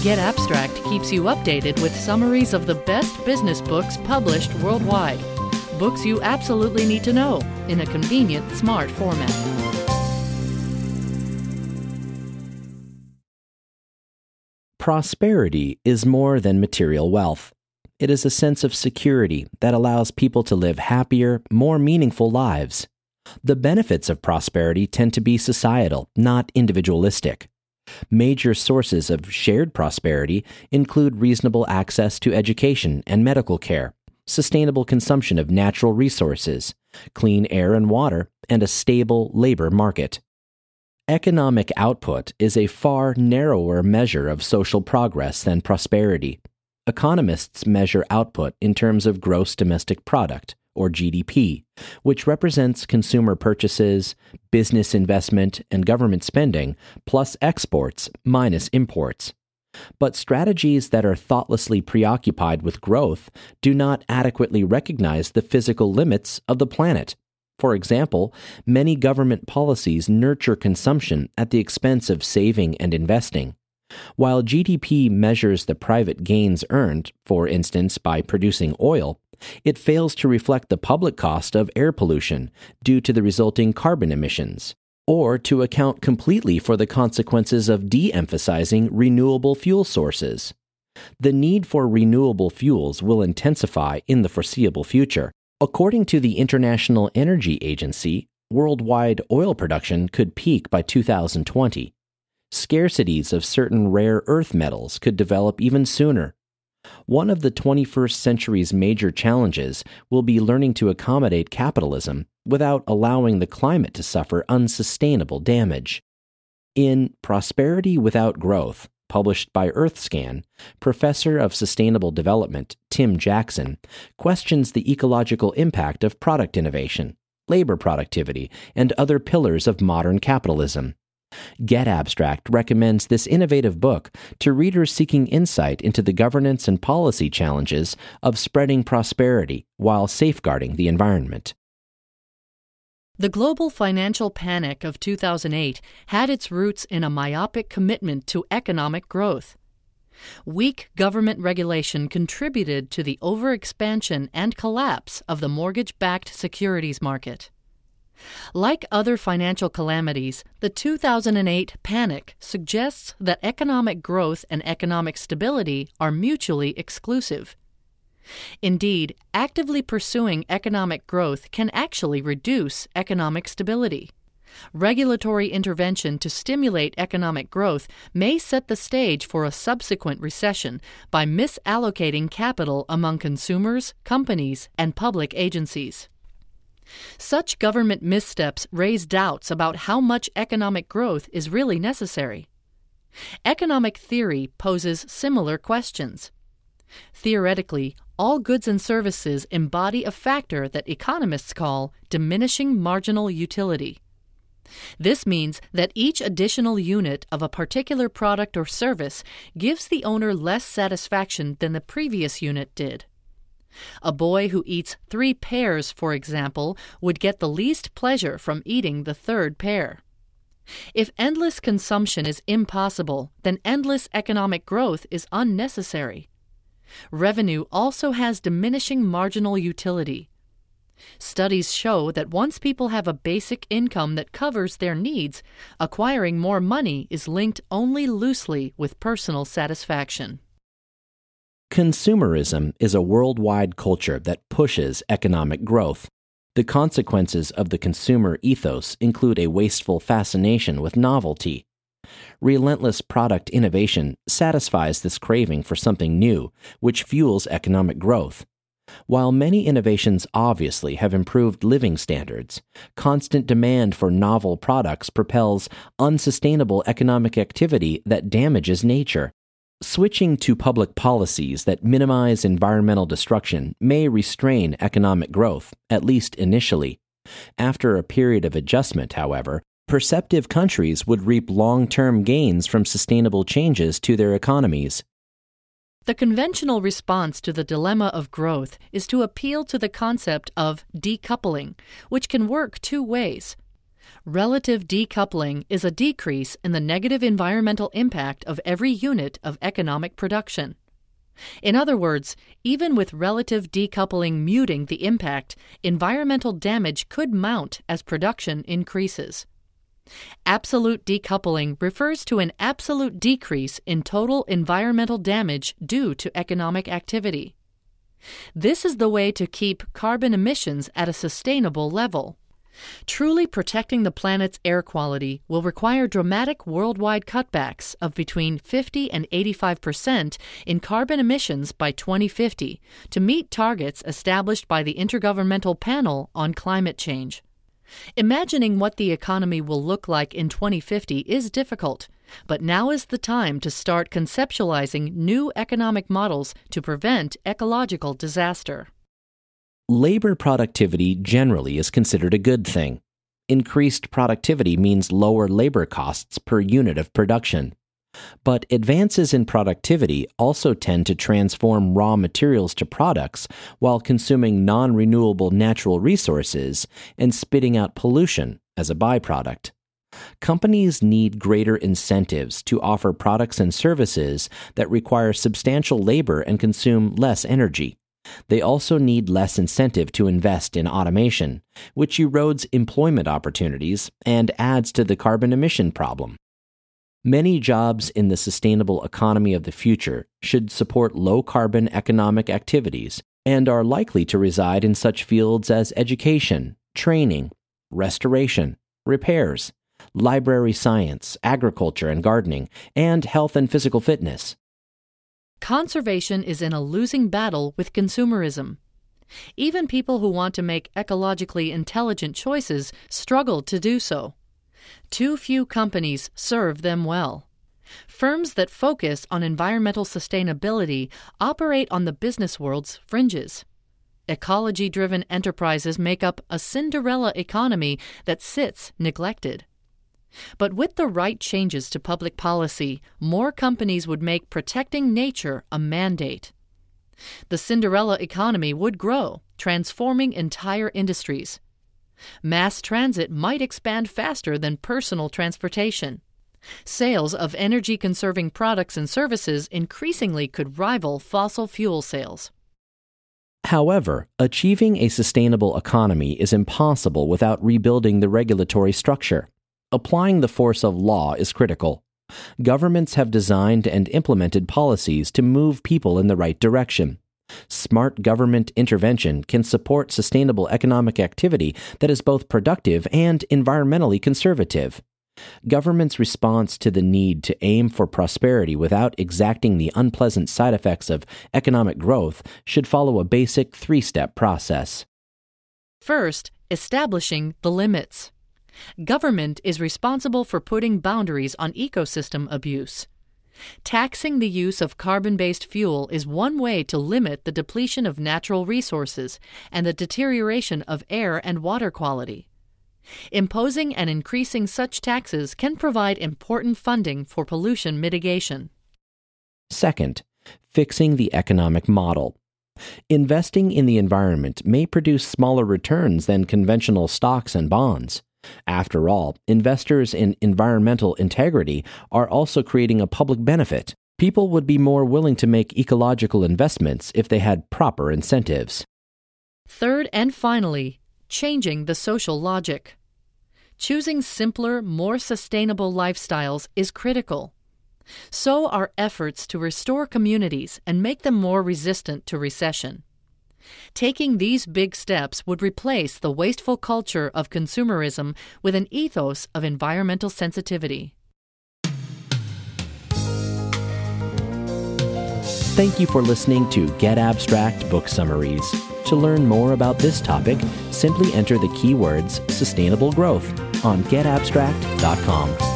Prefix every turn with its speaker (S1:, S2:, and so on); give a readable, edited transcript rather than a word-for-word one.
S1: Get Abstract keeps you updated with summaries of the best business books published worldwide. Books you absolutely need to know in a convenient, smart format.
S2: Prosperity is more than material wealth. It is a sense of security that allows people to live happier, more meaningful lives. The benefits of prosperity tend to be societal, not individualistic. Major sources of shared prosperity include reasonable access to education and medical care, sustainable consumption of natural resources, clean air and water, and a stable labor market. Economic output is a far narrower measure of social progress than prosperity. Economists measure output in terms of gross domestic product, or GDP, which represents consumer purchases, business investment, and government spending, plus exports minus imports. But strategies that are thoughtlessly preoccupied with growth do not adequately recognize the physical limits of the planet. For example, many government policies nurture consumption at the expense of saving and investing. While GDP measures the private gains earned, for instance by producing oil, it fails to reflect the public cost of air pollution due to the resulting carbon emissions, or to account completely for the consequences of de-emphasizing renewable fuel sources. The need for renewable fuels will intensify in the foreseeable future. According to the International Energy Agency, worldwide oil production could peak by 2020. Scarcities of certain rare earth metals could develop even sooner. One of the 21st century's major challenges will be learning to accommodate capitalism without allowing the climate to suffer unsustainable damage. In Prosperity Without Growth, published by EarthScan, Professor of Sustainable Development Tim Jackson questions the ecological impact of product innovation, labor productivity, and other pillars of modern capitalism. Get Abstract recommends this innovative book to readers seeking insight into the governance and policy challenges of spreading prosperity while safeguarding the environment.
S1: The global financial panic of 2008 had its roots in a myopic commitment to economic growth. Weak government regulation contributed to the overexpansion and collapse of the mortgage-backed securities market. Like other financial calamities, the 2008 panic suggests that economic growth and economic stability are mutually exclusive. Indeed, actively pursuing economic growth can actually reduce economic stability. Regulatory intervention to stimulate economic growth may set the stage for a subsequent recession by misallocating capital among consumers, companies, and public agencies. Such government missteps raise doubts about how much economic growth is really necessary. Economic theory poses similar questions. Theoretically, all goods and services embody a factor that economists call diminishing marginal utility. This means that each additional unit of a particular product or service gives the owner less satisfaction than the previous unit did. A boy who eats 3 pears, for example, would get the least pleasure from eating the 3rd pear. If endless consumption is impossible, then endless economic growth is unnecessary. Revenue also has diminishing marginal utility. Studies show that once people have a basic income that covers their needs, acquiring more money is linked only loosely with personal satisfaction.
S2: Consumerism is a worldwide culture that pushes economic growth. The consequences of the consumer ethos include a wasteful fascination with novelty. Relentless product innovation satisfies this craving for something new, which fuels economic growth. While many innovations obviously have improved living standards, constant demand for novel products propels unsustainable economic activity that damages nature. Switching to public policies that minimize environmental destruction may restrain economic growth, at least initially. After a period of adjustment, however, perceptive countries would reap long-term gains from sustainable changes to their economies.
S1: The conventional response to the dilemma of growth is to appeal to the concept of decoupling, which can work 2 ways. Relative decoupling is a decrease in the negative environmental impact of every unit of economic production. In other words, even with relative decoupling muting the impact, environmental damage could mount as production increases. Absolute decoupling refers to an absolute decrease in total environmental damage due to economic activity. This is the way to keep carbon emissions at a sustainable level. Truly protecting the planet's air quality will require dramatic worldwide cutbacks of between 50 and 85% in carbon emissions by 2050 to meet targets established by the Intergovernmental Panel on Climate Change. Imagining what the economy will look like in 2050 is difficult, but now is the time to start conceptualizing new economic models to prevent ecological disaster.
S2: Labor productivity generally is considered a good thing. Increased productivity means lower labor costs per unit of production. But advances in productivity also tend to transform raw materials to products while consuming non-renewable natural resources and spitting out pollution as a byproduct. Companies need greater incentives to offer products and services that require substantial labor and consume less energy. They also need less incentive to invest in automation, which erodes employment opportunities and adds to the carbon emission problem. Many jobs in the sustainable economy of the future should support low-carbon economic activities and are likely to reside in such fields as education, training, restoration, repairs, library science, agriculture and gardening, and health and physical fitness.
S1: Conservation is in a losing battle with consumerism. Even people who want to make ecologically intelligent choices struggle to do so. Too few companies serve them well. Firms that focus on environmental sustainability operate on the business world's fringes. Ecology-driven enterprises make up a Cinderella economy that sits neglected. But with the right changes to public policy, more companies would make protecting nature a mandate. The Cinderella economy would grow, transforming entire industries. Mass transit might expand faster than personal transportation. Sales of energy-conserving products and services increasingly could rival fossil fuel sales.
S2: However, achieving a sustainable economy is impossible without rebuilding the regulatory structure. Applying the force of law is critical. Governments have designed and implemented policies to move people in the right direction. Smart government intervention can support sustainable economic activity that is both productive and environmentally conservative. Government's response to the need to aim for prosperity without exacting the unpleasant side effects of economic growth should follow a basic three-step process.
S1: First, establishing the limits. Government is responsible for putting boundaries on ecosystem abuse. Taxing the use of carbon-based fuel is one way to limit the depletion of natural resources and the deterioration of air and water quality. Imposing and increasing such taxes can provide important funding for pollution mitigation.
S2: Second, fixing the economic model. Investing in the environment may produce smaller returns than conventional stocks and bonds. After all, investors in environmental integrity are also creating a public benefit. People would be more willing to make ecological investments if they had proper incentives.
S1: Third and finally, changing the social logic. Choosing simpler, more sustainable lifestyles is critical. So are efforts to restore communities and make them more resistant to recession. Taking these big steps would replace the wasteful culture of consumerism with an ethos of environmental sensitivity.
S2: Thank you for listening to Get Abstract Book Summaries. To learn more about this topic, simply enter the keywords sustainable growth on getabstract.com.